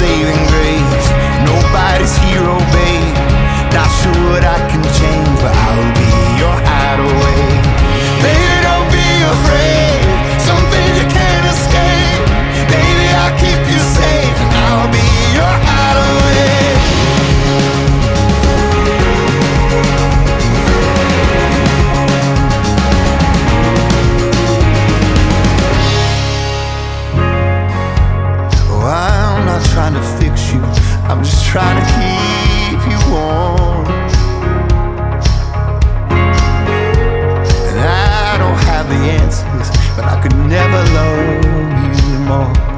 saving grace. Nobody's hero, babe. Not sure what I can change, but I'll be your hideaway. Baby, don't be afraid. Something you can't escape. Baby, I'll keep you safe, and I'll be your hideaway. I'm not trying to fix you, I'm just trying to keep you warm. And I don't have the answers, but I could never love you more.